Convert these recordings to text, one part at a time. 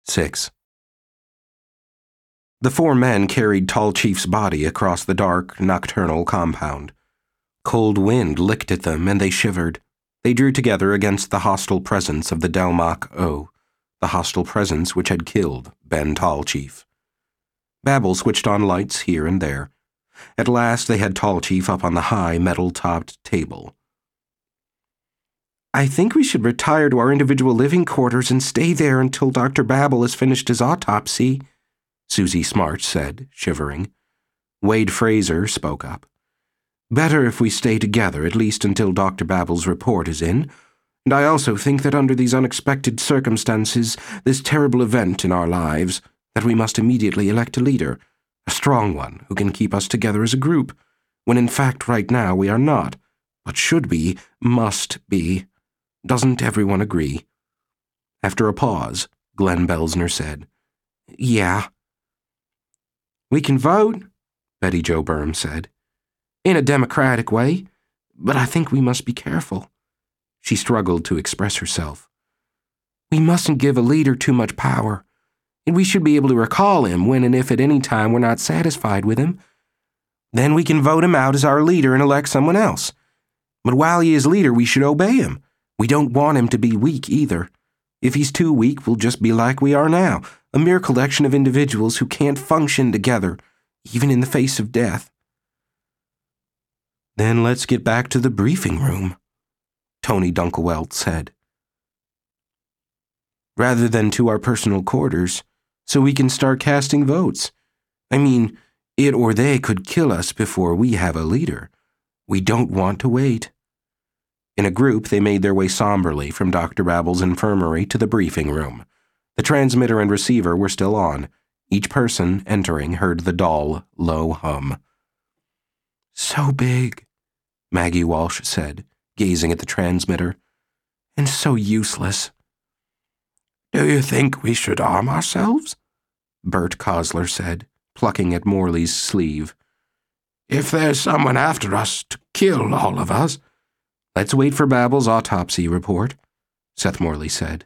6. The four men carried Tall Chief's body across the dark, nocturnal compound. Cold wind licked at them, and they shivered. They drew together against the hostile presence of the Delmak-O, the hostile presence which had killed Ben Tall Chief. Babel switched on lights here and there. At last they had Tall Chief up on the high, metal-topped table. "I think we should retire to our individual living quarters and stay there until Dr. Babel has finished his autopsy," Susie Smart said, shivering. Wade Fraser spoke up. "Better if we stay together, at least until Dr. Babel's report is in. And I also think that under these unexpected circumstances, this terrible event in our lives, that we must immediately elect a leader, a strong one who can keep us together as a group, when in fact right now we are not, but should be, must be. Doesn't everyone agree?" After a pause, Glenn Belzner said, "Yeah." "We can vote," Betty Jo Burm said, "in a democratic way, but I think we must be careful." She struggled to express herself. "We mustn't give a leader too much power, and we should be able to recall him when and if at any time we're not satisfied with him. Then we can vote him out as our leader and elect someone else. But while he is leader, we should obey him. We don't want him to be weak either. If he's too weak, we'll just be like we are now, a mere collection of individuals who can't function together, even in the face of death." "Then let's get back to the briefing room," Tony Dunkelwelt said. "Rather than to our personal quarters, so we can start casting votes. I mean, it or they could kill us before we have a leader. We don't want to wait." In a group, they made their way somberly from Dr. Babel's infirmary to the briefing room. The transmitter and receiver were still on. Each person entering heard the dull, low hum. "So big," Maggie Walsh said, gazing at the transmitter, "and so useless." "Do you think we should arm ourselves?" Bert Kosler said, plucking at Morley's sleeve. "If there's someone after us to kill all of us—" "Let's wait for Babel's autopsy report," Seth Morley said.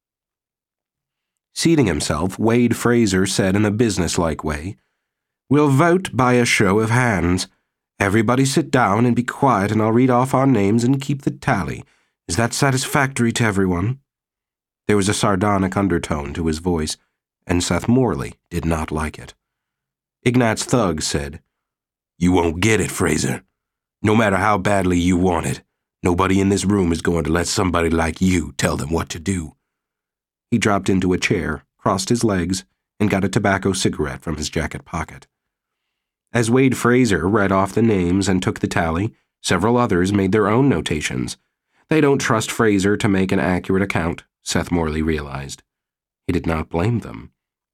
Seating himself, Wade Fraser said in a businesslike way, "We'll vote by a show of hands. Everybody sit down and be quiet, and I'll read off our names and keep the tally. Is that satisfactory to everyone?" There was a sardonic undertone to his voice, and Seth Morley did not like it. Ignatz Thug said, "You won't get it, Fraser. No matter how badly you want it, nobody in this room is going to let somebody like you tell them what to do." He dropped into a chair, crossed his legs, and got a tobacco cigarette from his jacket pocket. As Wade Fraser read off the names and took the tally, several others made their own notations. They don't trust Fraser to make an accurate account, Seth Morley realized. He did not blame them.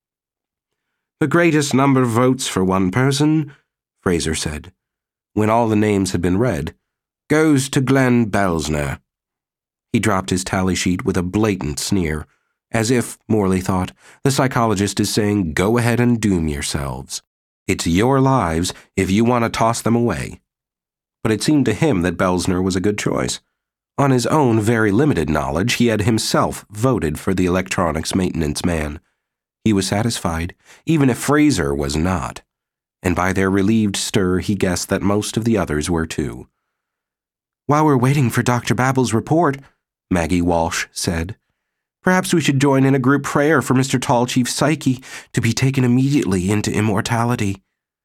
"The greatest number of votes for one person," Fraser said, when all the names had been read, "goes to Glenn Belzner." He dropped his tally sheet with a blatant sneer, as if, Morley thought, the psychologist is saying, "Go ahead and doom yourselves. It's your lives if you want to toss them away." But it seemed to him that Belzner was a good choice. On his own very limited knowledge, he had himself voted for the electronics maintenance man. He was satisfied, even if Fraser was not. And by their relieved stir, he guessed that most of the others were too. "While we're waiting for Dr. Babel's report," Maggie Walsh said, "perhaps we should join in a group prayer for Mr. Tall Chief's psyche to be taken immediately into immortality."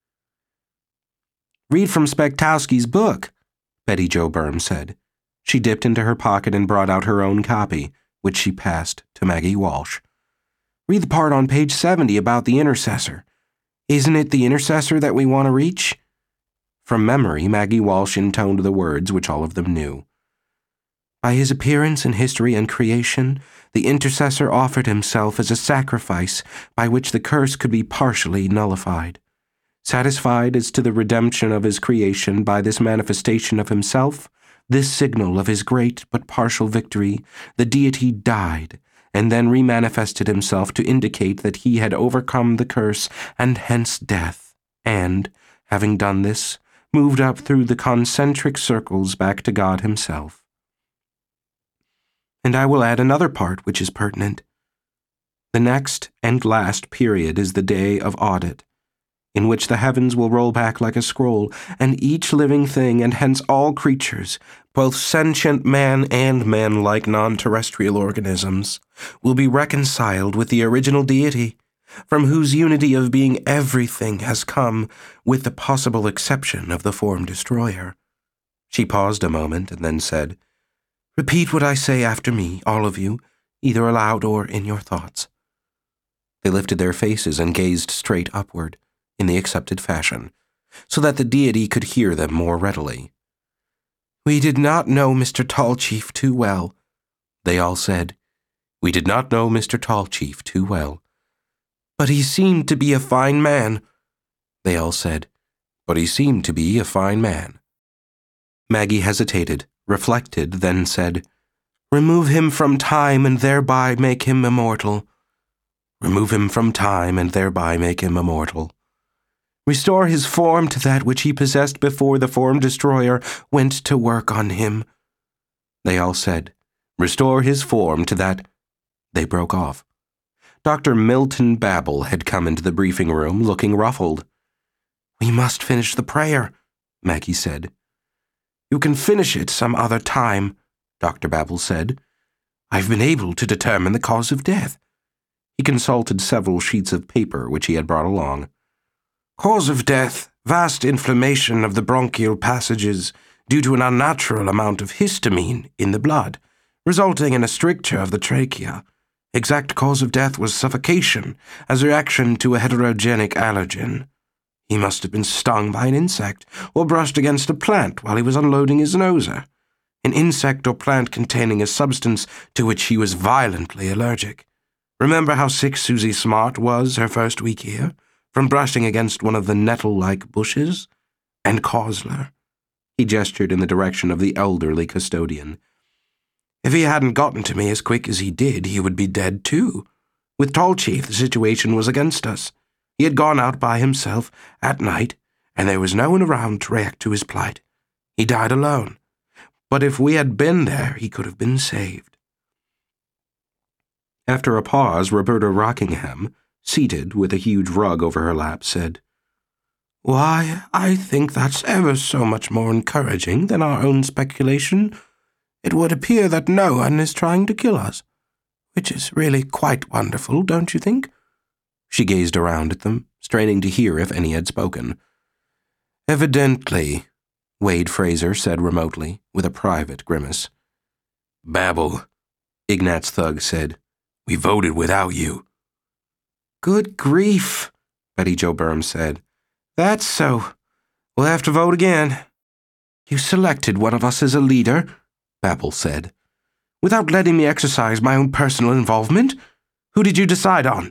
"Read from Spektowski's book," Betty Jo Burm said. She dipped into her pocket and brought out her own copy, which she passed to Maggie Walsh. "Read the part on page 70 about the intercessor. Isn't it the intercessor that we want to reach?" From memory, Maggie Walsh intoned the words which all of them knew. "By his appearance in history and creation, the intercessor offered himself as a sacrifice by which the curse could be partially nullified. Satisfied as to the redemption of his creation by this manifestation of himself, this signal of his great but partial victory, the deity died, and then remanifested himself to indicate that he had overcome the curse and hence death, and, having done this, moved up through the concentric circles back to God himself. And I will add another part which is pertinent. The next and last period is the day of audit, in which the heavens will roll back like a scroll, and each living thing, and hence all creatures, both sentient man and man-like non-terrestrial organisms, will be reconciled with the original deity, from whose unity of being everything has come, with the possible exception of the form destroyer. She paused a moment and then said, "Repeat what I say after me, all of you, either aloud or in your thoughts." They lifted their faces and gazed straight upward, in the accepted fashion, so that the deity could hear them more readily. "We did not know Mr. Tallchief too well," they all said. "We did not know Mr. Tallchief too well." "But he seemed to be a fine man," they all said. "But he seemed to be a fine man." Maggie hesitated, reflected, then said, "Remove him from time and thereby make him immortal. Remove him from time and thereby make him immortal. Restore his form to that which he possessed before the form destroyer went to work on him." They all said, "Restore his form to that—" They broke off. Dr. Milton Babel had come into the briefing room looking ruffled. "We must finish the prayer," Maggie said. "You can finish it some other time," Dr. Babel said. "I've been able to determine the cause of death." He consulted several sheets of paper which he had brought along. "Cause of death, vast inflammation of the bronchial passages due to an unnatural amount of histamine in the blood, resulting in a stricture of the trachea. Exact cause of death was suffocation as a reaction to a heterogenic allergen. He must have been stung by an insect or brushed against a plant while he was unloading his noser. An insect or plant containing a substance to which he was violently allergic. Remember how sick Susie Smart was her first week here, from brushing against one of the nettle-like bushes? And Cosler." He gestured in the direction of the elderly custodian. "If he hadn't gotten to me as quick as he did, he would be dead too. With Tallchief, the situation was against us. He had gone out by himself at night, and there was no one around to react to his plight. He died alone. But if we had been there, he could have been saved." After a pause, Roberta Rockingham, seated with a huge rug over her lap, said, "Why, I think that's ever so much more encouraging than our own speculation. It would appear that no one is trying to kill us, which is really quite wonderful, don't you think?" She gazed around at them, straining to hear if any had spoken. "Evidently," Wade Fraser said remotely, with a private grimace. "Babel," Ignatz Thug said, "we voted without you." "Good grief," Betty Jo Burns said. "That's so. We'll have to vote again." "You selected one of us as a leader," Babel said, "without letting me exercise my own personal involvement. Who did you decide on?"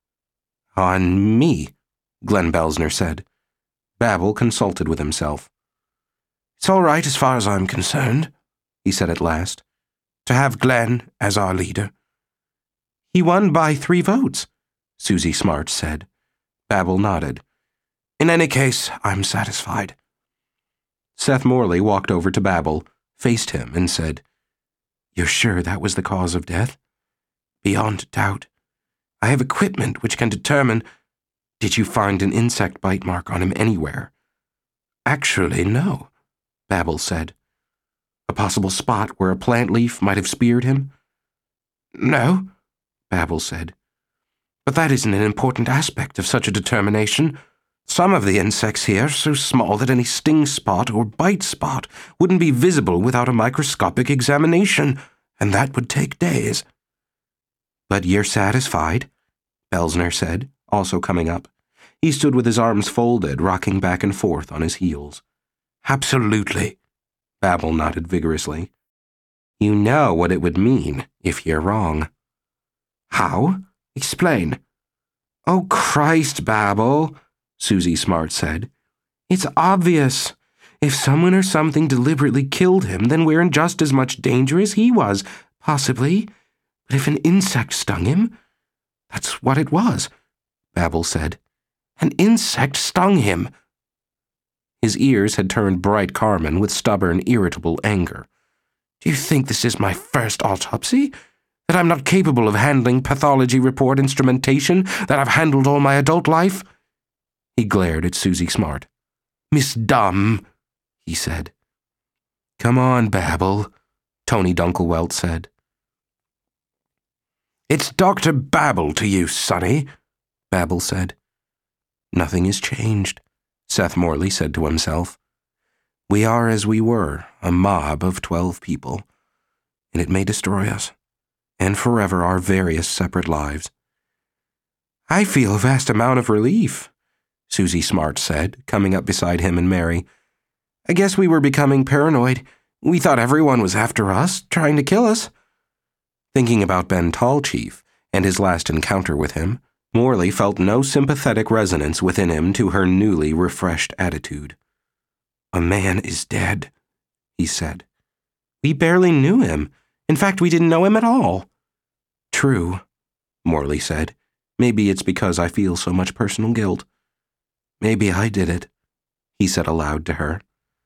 "On me," Glenn Belzner said. Babel consulted with himself. "It's all right as far as I'm concerned," he said at last, "to have Glenn as our leader." "He won by 3 votes, Susie Smart said. Babel nodded. "In any case, I'm satisfied." Seth Morley walked over to Babel, faced him, and said, "You're sure that was the cause of death?" "Beyond doubt. I have equipment which can determine—" "Did you find an insect bite mark on him anywhere?" "Actually, no," Babel said. "A possible spot where a plant leaf might have speared him?" "No," Babel said. "But that isn't an important aspect of such a determination. Some of the insects here are so small that any sting spot or bite spot wouldn't be visible without a microscopic examination, and that would take days." "But you're satisfied?" Belzner said, also coming up. He stood with his arms folded, rocking back and forth on his heels. "Absolutely," Babel nodded vigorously. "You know what it would mean if you're wrong." "How? Explain." "Oh, Christ, Babel," Susie Smart said. "It's obvious. If someone or something deliberately killed him, then we're in just as much danger as he was, possibly. But if an insect stung him, that's what it was," Babel said. "An insect stung him." His ears had turned bright carmine with stubborn, irritable anger. "Do you think this is my first autopsy? That I'm not capable of handling pathology report instrumentation that I've handled all my adult life? He glared at Susie Smart. Miss Dumb, he said. Come on, Babble, Tony Dunkelwelt said. It's Dr. Babble to you, Sonny, Babble said. Nothing has changed, Seth Morley said to himself. We are as we were, a mob of 12 people, and it may destroy us, and forever our various separate lives. I feel a vast amount of relief, Susie Smart said, coming up beside him and Mary. I guess we were becoming paranoid. We thought everyone was after us, trying to kill us. Thinking about Ben Tallchief and his last encounter with him, Morley felt no sympathetic resonance within him to her newly refreshed attitude. A man is dead, he said. We barely knew him. In fact, we didn't know him at all. True, Morley said. Maybe it's because I feel so much personal guilt. Maybe I did it, he said aloud to her.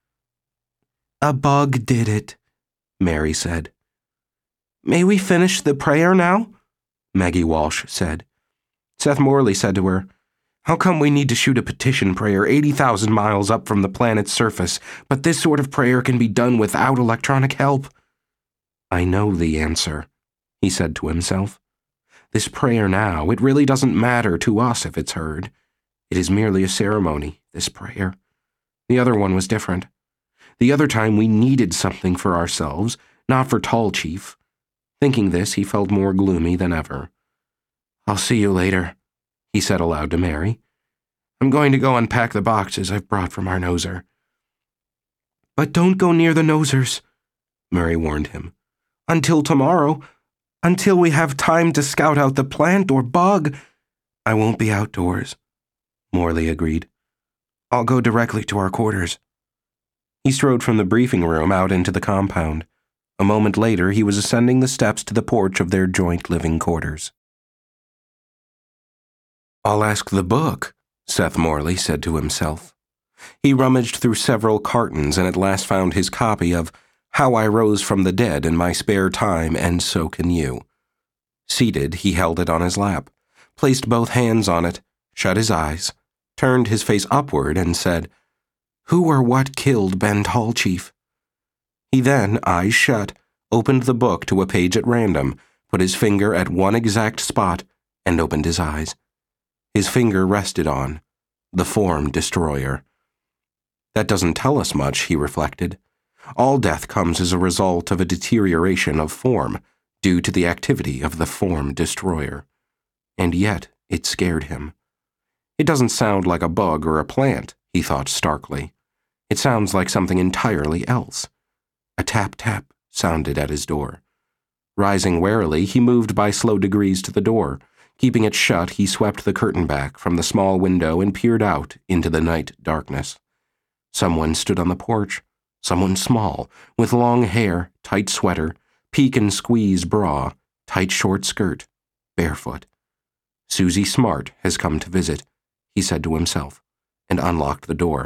A bug did it, Mary said. May we finish the prayer now? Maggie Walsh said. Seth Morley said to her, How come we need to shoot a petition prayer 80,000 miles up from the planet's surface, but this sort of prayer can be done without electronic help? I know the answer, he said to himself. This prayer now, it really doesn't matter to us if it's heard. It is merely a ceremony, this prayer. The other one was different. The other time we needed something for ourselves, not for Tallchief. Thinking this, he felt more gloomy than ever. I'll see you later, he said aloud to Mary. I'm going to go unpack the boxes I've brought from our noser. But don't go near the nosers, Mary warned him. Until tomorrow, until we have time to scout out the plant or bug. I won't be outdoors, Morley agreed. I'll go directly to our quarters. He strode from the briefing room out into the compound. A moment later, he was ascending the steps to the porch of their joint living quarters. I'll ask the book, Seth Morley said to himself. He rummaged through several cartons and at last found his copy of How I Rose from the Dead in My Spare Time and So Can You. Seated, he held it on his lap, placed both hands on it, shut his eyes, turned his face upward and said, Who or what killed Ben Tallchief? He then, eyes shut, opened the book to a page at random, put his finger at one exact spot, and opened his eyes. His finger rested on the Form Destroyer. That doesn't tell us much, he reflected. All death comes as a result of a deterioration of form, due to the activity of the Form Destroyer. And yet, it scared him. It doesn't sound like a bug or a plant, he thought starkly. It sounds like something entirely else. A tap-tap sounded at his door. Rising warily, he moved by slow degrees to the door. Keeping it shut, he swept the curtain back from the small window and peered out into the night darkness. Someone stood on the porch. Someone small, with long hair, tight sweater, peek and squeeze bra, tight short skirt, barefoot. Susie Smart has come to visit, he said to himself, and unlocked the door.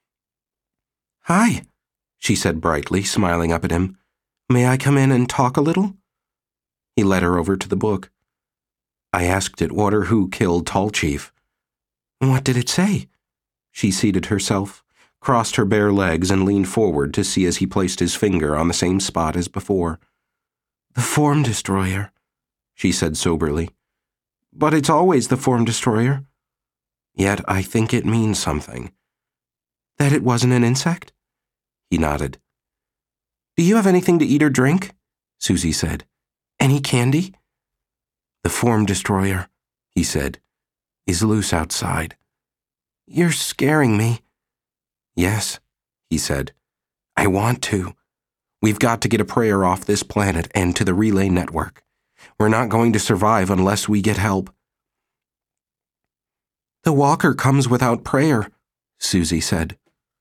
Hi, she said brightly, smiling up at him. May I come in and talk a little? He led her over to the book. I asked it what or who killed Tallchief. What did it say? She seated herself, crossed her bare legs, and leaned forward to see as he placed his finger on the same spot as before. The Form Destroyer, she said soberly. But it's always the Form Destroyer. Yet I think it means something. That it wasn't an insect? He nodded. Do you have anything to eat or drink? Susie said. Any candy? The Form Destroyer, he said, is loose outside. You're scaring me. Yes, he said. I want to. We've got to get a prayer off this planet and to the relay network. We're not going to survive unless we get help. The walker comes without prayer, Susie said.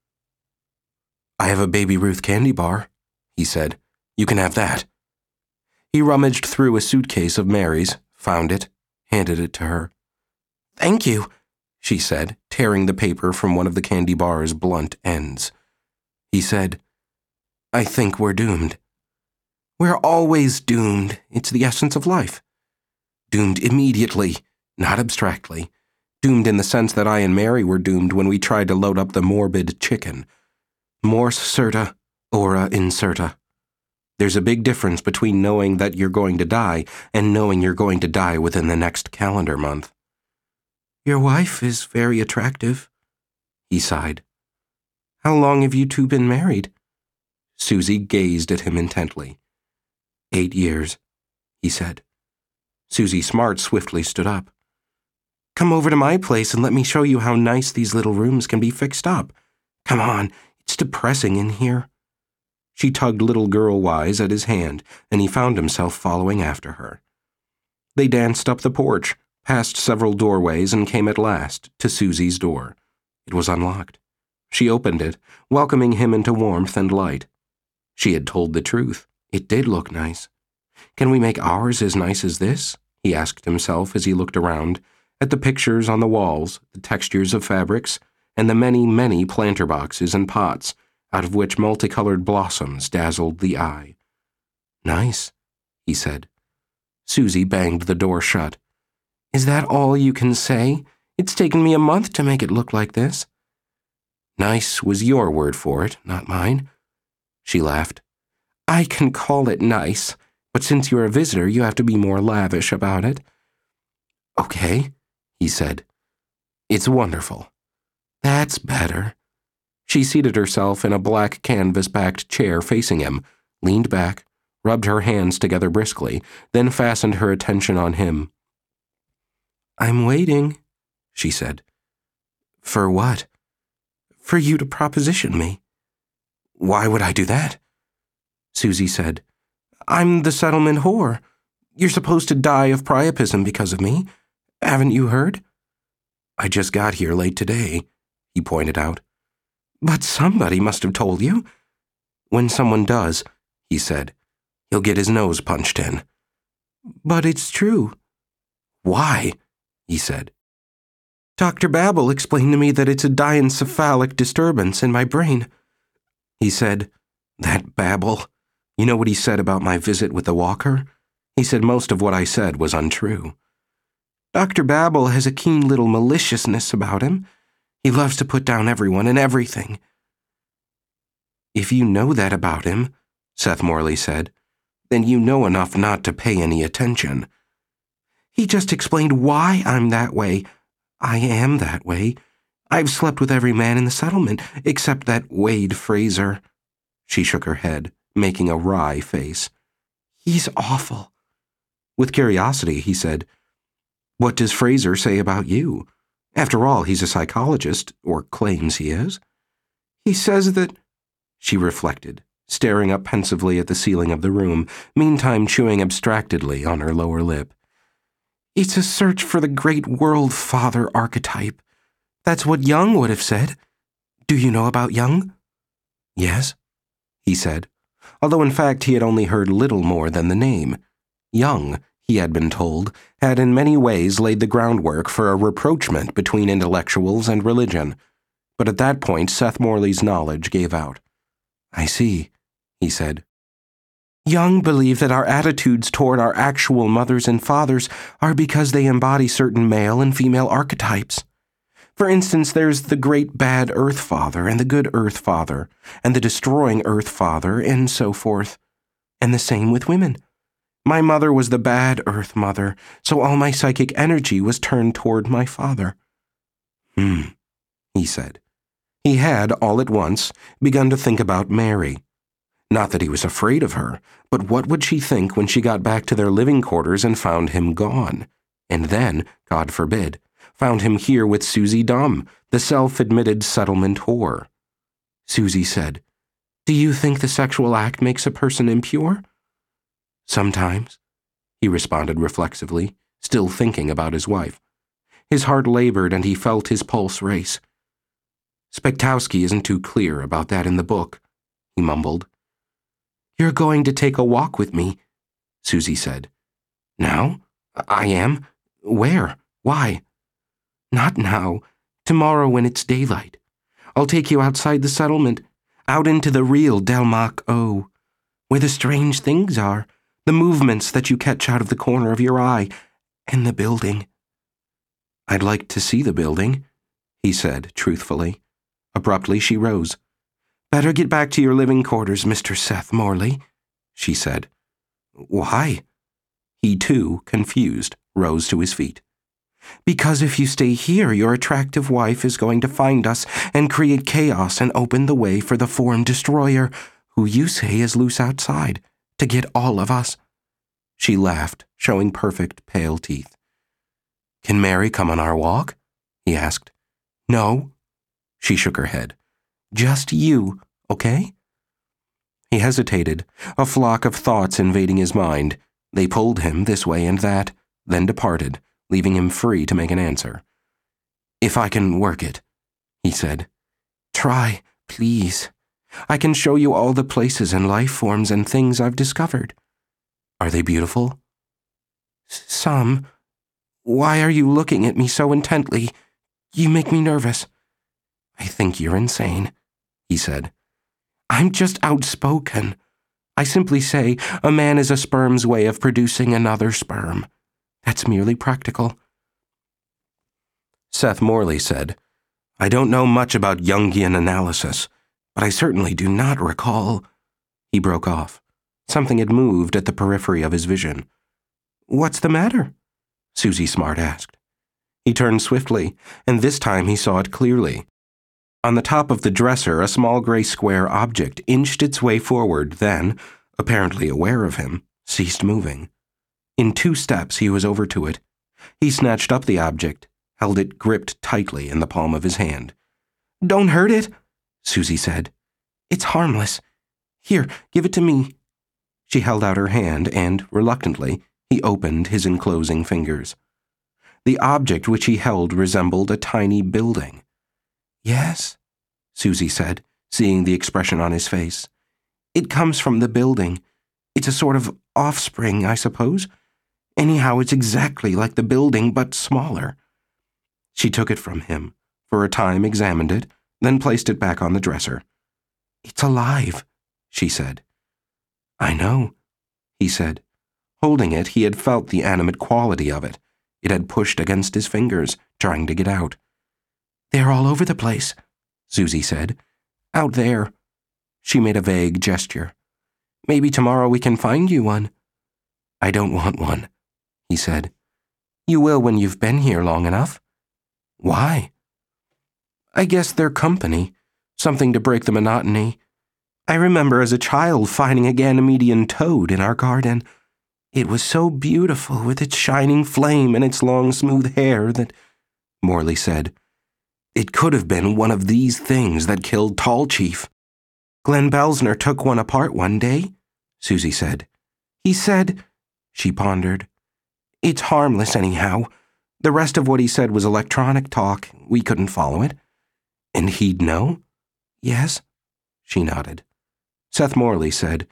I have a Baby Ruth candy bar, he said. You can have that. He rummaged through a suitcase of Mary's, found it, handed it to her. Thank you, she said, tearing the paper from one of the candy bar's blunt ends. He said, I think we're doomed. We're always doomed. It's the essence of life. Doomed immediately, not abstractly. Doomed in the sense that I and Mary were doomed when we tried to load up the morbid chicken. Mors certa, ora incerta. There's a big difference between knowing that you're going to die and knowing you're going to die within the next calendar month. Your wife is very attractive, he sighed. How long have you two been married? Susie gazed at him intently. 8 years, he said. Susie Smart swiftly stood up. Come over to my place and let me show you how nice these little rooms can be fixed up. Come on, it's depressing in here. She tugged little girl-wise at his hand, and he found himself following after her. They danced up the porch, passed several doorways, and came at last to Susie's door. It was unlocked. She opened it, welcoming him into warmth and light. She had told the truth. It did look nice. Can we make ours as nice as this? He asked himself as he looked around, at the pictures on the walls, the textures of fabrics, and the many, many planter boxes and pots, out of which multicolored blossoms dazzled the eye. Nice, he said. Susie banged the door shut. Is that all you can say? It's taken me a month to make it look like this. Nice was your word for it, not mine. She laughed. I can call it nice, but since you're a visitor, you have to be more lavish about it. Okay, he said. It's wonderful. That's better. She seated herself in a black canvas-backed chair facing him, leaned back, rubbed her hands together briskly, then fastened her attention on him. I'm waiting, she said. For what? For you to proposition me. Why would I do that? Susie said. I'm the settlement whore. You're supposed to die of priapism because of me. Haven't you heard? I just got here late today, he pointed out. But somebody must have told you. When someone does, he said, he'll get his nose punched in. But it's true. Why? He said. Dr. Babel explained to me that it's a diencephalic disturbance in my brain. He said, that Babel. You know what he said about my visit with the walker? He said most of what I said was untrue. Dr. Babel has a keen little maliciousness about him. He loves to put down everyone and everything. If you know that about him, Seth Morley said, then you know enough not to pay any attention. He just explained why I'm that way. I am that way. I've slept with every man in the settlement, except that Wade Fraser. She shook her head, making a wry face. He's awful. With curiosity, he said, What does Fraser say about you? After all, he's a psychologist, or claims he is. He says that... She reflected, staring up pensively at the ceiling of the room, meantime chewing abstractedly on her lower lip. It's a search for the great world father archetype. That's what Jung would have said. Do you know about Jung? Yes, he said, although in fact he had only heard little more than the name. Jung, he had been told, had in many ways laid the groundwork for a rapprochement between intellectuals and religion. But at that point Seth Morley's knowledge gave out. I see, he said. Jung believed that our attitudes toward our actual mothers and fathers are because they embody certain male and female archetypes. For instance, there's the great bad Earth Father and the good Earth Father, and the destroying Earth Father, and so forth. And the same with women. My mother was the bad Earth Mother, so all my psychic energy was turned toward my father. He said. He had, all at once, begun to think about Mary. Not that he was afraid of her, but what would she think when she got back to their living quarters and found him gone? And then, God forbid, found him here with Susie Dumm, the self-admitted settlement whore. Susie said, Do you think the sexual act makes a person impure? Sometimes, he responded reflexively, still thinking about his wife. His heart labored and he felt his pulse race. Spektowski isn't too clear about that in the book, he mumbled. You're going to take a walk with me, Susie said. Now? I am? Where? Why? Not now. Tomorrow when it's daylight. I'll take you outside the settlement, out into the real Delmak O. where the strange things are, the movements that you catch out of the corner of your eye, and the building." "I'd like to see the building," he said truthfully. Abruptly she rose. "Better get back to your living quarters, Mr. Seth Morley," she said. "Why?" He too, confused, rose to his feet. "Because if you stay here, your attractive wife is going to find us and create chaos and open the way for the Form Destroyer, who you say is loose outside, to get all of us." She laughed, showing perfect, pale teeth. "Can Mary come on our walk?" he asked. "No." She shook her head. "Just you, okay?" He hesitated, a flock of thoughts invading his mind. They pulled him this way and that, then departed, leaving him free to make an answer. "If I can work it," he said. "Try, please. I can show you all the places and life forms and things I've discovered." "Are they beautiful?" "Some. Why are you looking at me so intently? You make me nervous." "I think you're insane," he said. "I'm just outspoken. I simply say a man is a sperm's way of producing another sperm. That's merely practical." Seth Morley said, "I don't know much about Jungian analysis, but I certainly do not recall—" He broke off. Something had moved at the periphery of his vision. "What's the matter?" Susie Smart asked. He turned swiftly, and this time he saw it clearly. On the top of the dresser, a small gray square object inched its way forward, then, apparently aware of him, ceased moving. In 2 steps he was over to it. He snatched up the object, held it gripped tightly in the palm of his hand. "Don't hurt it," Susie said. "It's harmless. Here, give it to me." She held out her hand and, reluctantly, he opened his enclosing fingers. The object which he held resembled a tiny building. "Yes," Susie said, seeing the expression on his face. "It comes from the building. It's a sort of offspring, I suppose. Anyhow, it's exactly like the building, but smaller." She took it from him, for a time examined it, then placed it back on the dresser. "It's alive," she said. "I know," he said. Holding it, he had felt the animate quality of it. It had pushed against his fingers, trying to get out. "They're all over the place," Susie said. "Out there." She made a vague gesture. "Maybe tomorrow we can find you one." "I don't want one," he said. "You will when you've been here long enough." "Why?" "I guess they're company. Something to break the monotony. I remember as a child finding a Ganymedean toad in our garden. It was so beautiful with its shining flame and its long smooth hair that," Morley said, "it could have been one of these things that killed Tall Chief." "Glenn Belsner took one apart one day," Susie said. "He said," she pondered, "it's harmless anyhow. The rest of what he said was electronic talk. We couldn't follow it." "And he'd know?" "Yes," she nodded. Seth Morley said,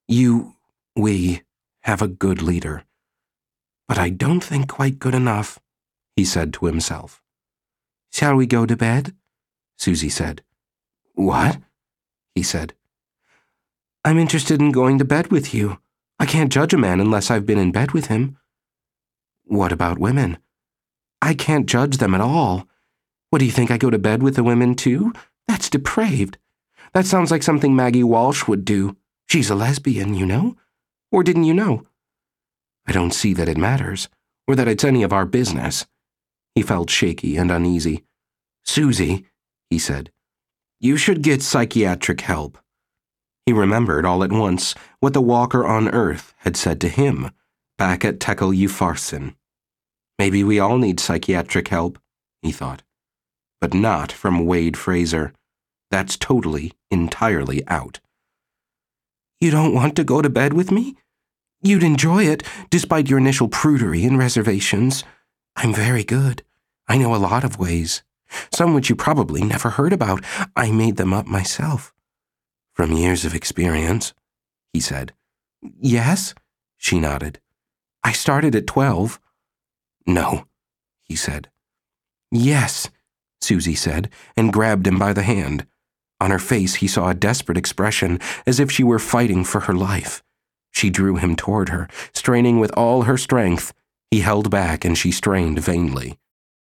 We have a good leader. But I don't think quite good enough," he said to himself. "Shall we go to bed?" Susie said. "What?" he said. "I'm interested in going to bed with you. I can't judge a man unless I've been in bed with him." "What about women?" "I can't judge them at all. What, do you think I go to bed with the women too? That's depraved. That sounds like something Maggie Walsh would do. She's a lesbian, you know. Or didn't you know?" "I don't see that it matters, or that it's any of our business." He felt shaky and uneasy. "Susie," he said, "you should get psychiatric help." He remembered all at once what the walker on Earth had said to him back at Tekel Upharsin. Maybe we all need psychiatric help, he thought. But not from Wade Fraser. That's totally, entirely out. "You don't want to go to bed with me? You'd enjoy it, despite your initial prudery and reservations. I'm very good. I know a lot of ways. Some which you probably never heard about. I made them up myself." "From years of experience," he said. "Yes?" she nodded. "I started at 12. "No," he said. "Yes," Susie said, and grabbed him by the hand. On her face he saw a desperate expression, as if she were fighting for her life. She drew him toward her, straining with all her strength. He held back and she strained vainly.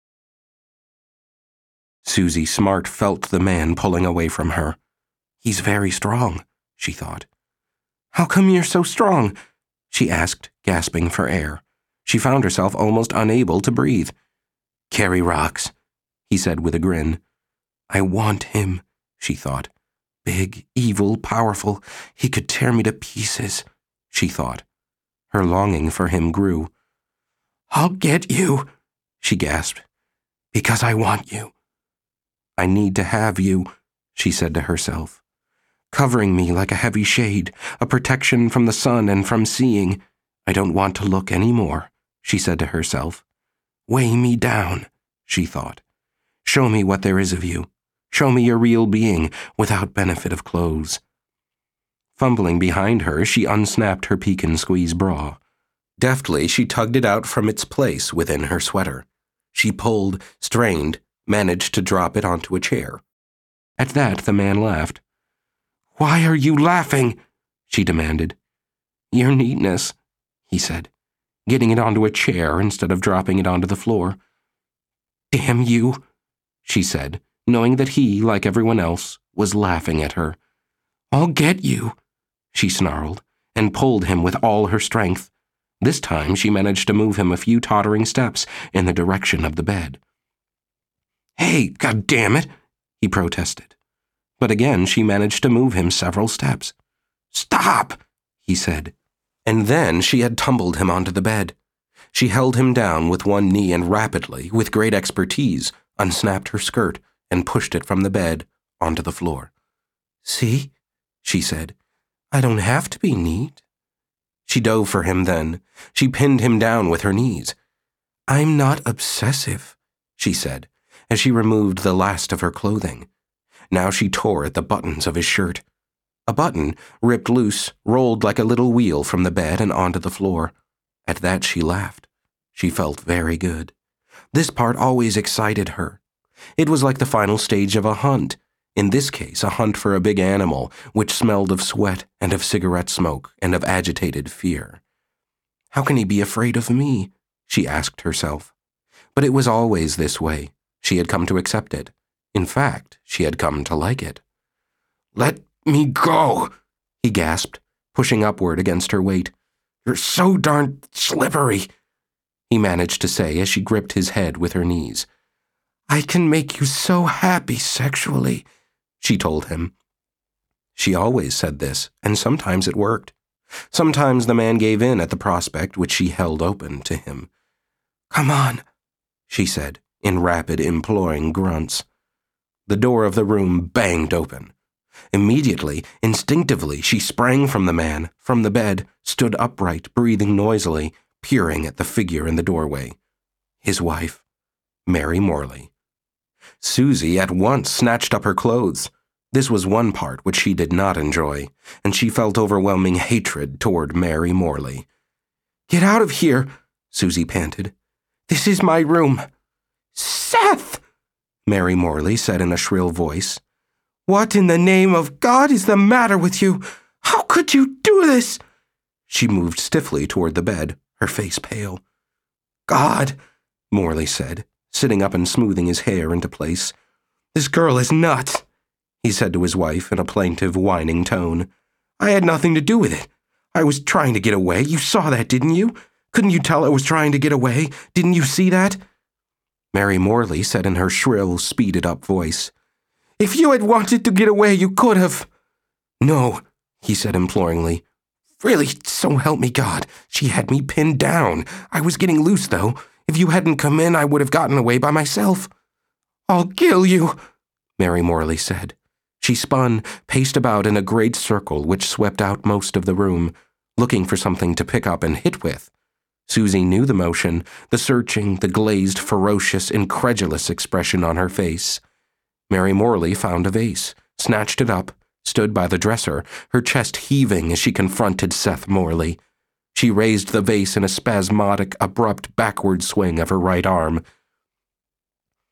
Susie Smart felt the man pulling away from her. He's very strong, she thought. How come you're so strong? She asked, gasping for air. She found herself almost unable to breathe. Carry rocks, he said with a grin. I want him, she thought. Big, evil, powerful. He could tear me to pieces, she thought. Her longing for him grew. I'll get you, she gasped, because I want you. I need to have you, she said to herself. Covering me like a heavy shade, a protection from the sun and from seeing. I don't want to look any more, she said to herself. Weigh me down, she thought. Show me what there is of you. Show me your real being without benefit of clothes. Fumbling behind her, she unsnapped her peek-and-squeeze bra. Deftly, she tugged it out from its place within her sweater. She pulled, strained, managed to drop it onto a chair. At that, the man laughed. Why are you laughing? She demanded. Your neatness, he said, getting it onto a chair instead of dropping it onto the floor. Damn you, she said, knowing that he, like everyone else, was laughing at her. I'll get you, she snarled, and pulled him with all her strength. This time she managed to move him a few tottering steps in the direction of the bed. Hey, goddammit, he protested. But again she managed to move him several steps. Stop, he said. And then she had tumbled him onto the bed. She held him down with one knee and rapidly, with great expertise, unsnapped her skirt and pushed it from the bed onto the floor. See, she said, I don't have to be neat. She dove for him then. She pinned him down with her knees. I'm not obsessive, she said, as she removed the last of her clothing. Now she tore at the buttons of his shirt. A button, ripped loose, rolled like a little wheel from the bed and onto the floor. At that she laughed. She felt very good. This part always excited her. It was like the final stage of a hunt. In this case, a hunt for a big animal, which smelled of sweat and of cigarette smoke and of agitated fear. How can he be afraid of me? She asked herself. But it was always this way. She had come to accept it. In fact, she had come to like it. Let me go, he gasped, pushing upward against her weight. You're so darn slippery, he managed to say as she gripped his head with her knees. I can make you so happy sexually, she told him. She always said this, and sometimes it worked. Sometimes the man gave in at the prospect which she held open to him. Come on, she said, in rapid, imploring grunts. The door of the room banged open. Immediately, instinctively, she sprang from the man, from the bed, stood upright, breathing noisily, peering at the figure in the doorway. His wife, Mary Morley. Susie at once snatched up her clothes. This was one part which she did not enjoy, and she felt overwhelming hatred toward Mary Morley. Get out of here, Susie panted. This is my room. Seth, Mary Morley said in a shrill voice. What in the name of God is the matter with you? How could you do this? She moved stiffly toward the bed, her face pale. God, Morley said, sitting up and smoothing his hair into place. This girl is nuts, he said to his wife in a plaintive, whining tone. I had nothing to do with it. I was trying to get away. You saw that, didn't you? Couldn't you tell I was trying to get away? Didn't you see that? Mary Morley said in her shrill, speeded-up voice. If you had wanted to get away, you could have. No, he said imploringly. Really, so help me God, she had me pinned down. I was getting loose, though. If you hadn't come in, I would have gotten away by myself. I'll kill you, Mary Morley said. She spun, paced about in a great circle which swept out most of the room, looking for something to pick up and hit with. Susie knew the motion, the searching, the glazed, ferocious, incredulous expression on her face. Mary Morley found a vase, snatched it up, stood by the dresser, her chest heaving as she confronted Seth Morley. She raised the vase in a spasmodic, abrupt backward swing of her right arm.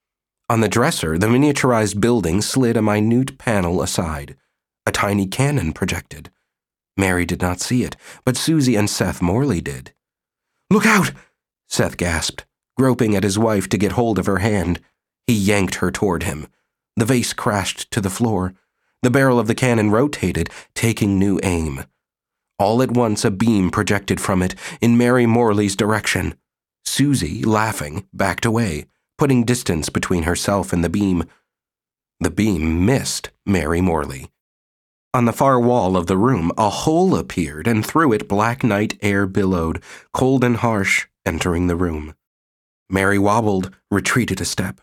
On the dresser, the miniaturized building slid a minute panel aside. A tiny cannon projected. Mary did not see it, but Susie and Seth Morley did. "Look out!" Seth gasped, groping at his wife to get hold of her hand. He yanked her toward him. The vase crashed to the floor. The barrel of the cannon rotated, taking new aim. All at once a beam projected from it in Mary Morley's direction. Susie, laughing, backed away, putting distance between herself and the beam. The beam missed Mary Morley. On the far wall of the room, a hole appeared, and through it black night air billowed, cold and harsh, entering the room. Mary wobbled, retreated a step.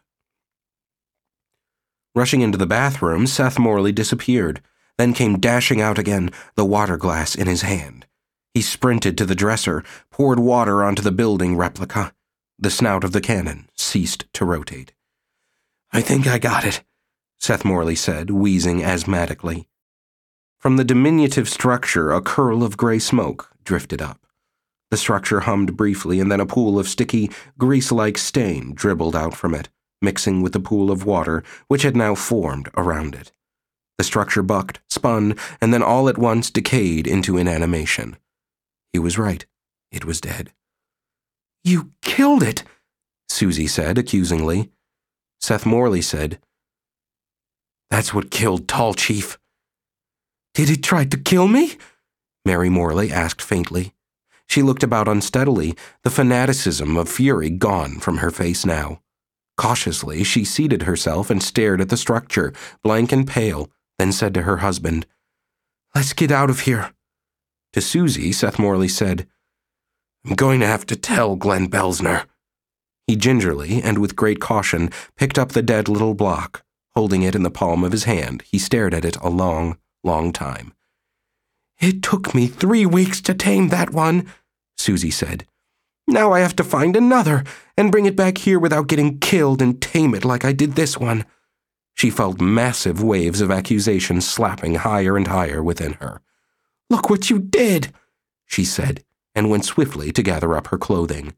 Rushing into the bathroom, Seth Morley disappeared, then came dashing out again, the water glass in his hand. He sprinted to the dresser, poured water onto the building replica. The snout of the cannon ceased to rotate. "I think I got it," Seth Morley said, wheezing asthmatically. From the diminutive structure, a curl of gray smoke drifted up. The structure hummed briefly, and then a pool of sticky, grease-like stain dribbled out from it, mixing with the pool of water which had now formed around it. The structure bucked, spun, and then all at once decayed into inanimation. He was right. It was dead. "You killed it," Susie said accusingly. Seth Morley said, "That's what killed Tall Chief." "Did it try to kill me?" Mary Morley asked faintly. She looked about unsteadily, the fanaticism of fury gone from her face now. Cautiously, she seated herself and stared at the structure, blank and pale, then said to her husband, "Let's get out of here." To Susie, Seth Morley said, "I'm going to have to tell Glenn Belzner." He gingerly, and with great caution, picked up the dead little block. Holding it in the palm of his hand, he stared at it a long time. "It took me 3 weeks to tame that one," Susie said. "Now I have to find another and bring it back here without getting killed and tame it like I did this one." She felt massive waves of accusation slapping higher and higher within her. "Look what you did," she said, and went swiftly to gather up her clothing.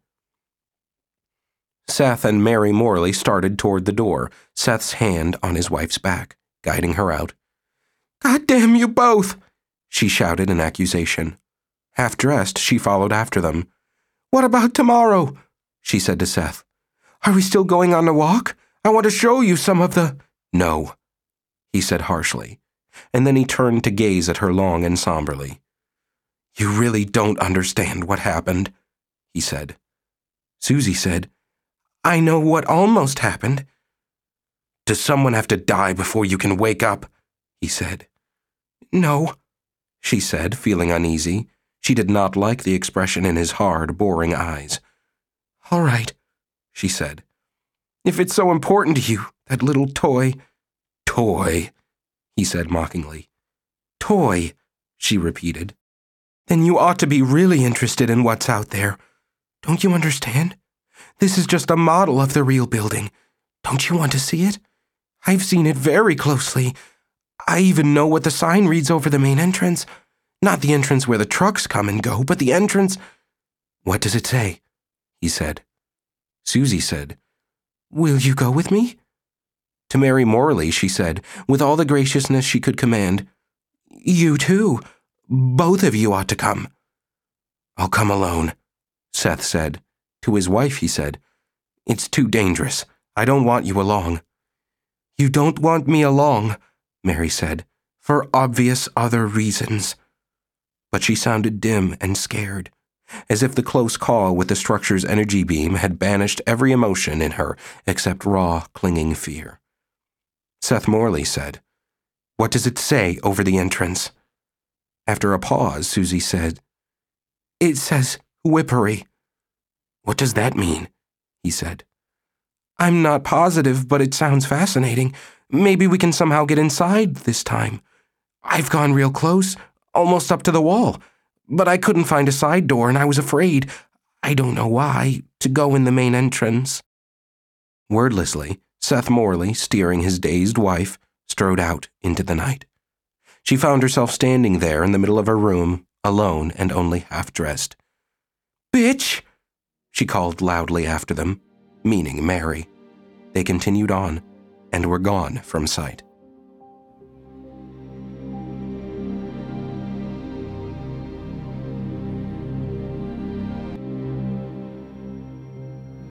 Seth and Mary Morley started toward the door, Seth's hand on his wife's back, guiding her out. "God damn you both!" she shouted in accusation. Half-dressed, she followed after them. "What about tomorrow?" she said to Seth. "Are we still going on the walk? I want to show you some of the—" "No," he said harshly, and then he turned to gaze at her long and somberly. "You really don't understand what happened," he said. Susie said, "I know what almost happened." "Does someone have to die before you can wake up?" he said. "No," she said, feeling uneasy. She did not like the expression in his hard, boring eyes. "All right," she said. "If it's so important to you, that little toy—" "Toy," he said mockingly. "Toy," she repeated. "Then you ought to be really interested in what's out there. Don't you understand? This is just a model of the real building. Don't you want to see it? I've seen it very closely. I even know what the sign reads over the main entrance. Not the entrance where the trucks come and go, but the entrance—" "What does it say?" he said. Susie said, "Will you go with me?" To Mary Morley, she said, with all the graciousness she could command, "You too. Both of you ought to come." "I'll come alone," Seth said. To his wife, he said, "It's too dangerous. I don't want you along." "You don't want me along," Mary said, "for obvious other reasons." But she sounded dim and scared, as if the close call with the structure's energy beam had banished every emotion in her except raw, clinging fear. Seth Morley said, "What does it say over the entrance?" After a pause, Susie said, "It says Whippery." "What does that mean?" he said. "I'm not positive, but it sounds fascinating. Maybe we can somehow get inside this time. I've gone real close, almost up to the wall, but I couldn't find a side door and I was afraid, I don't know why, to go in the main entrance." Wordlessly, Seth Morley, steering his dazed wife, strode out into the night. She found herself standing there in the middle of her room, alone and only half-dressed. "Bitch!" she called loudly after them, meaning Mary. They continued on and were gone from sight.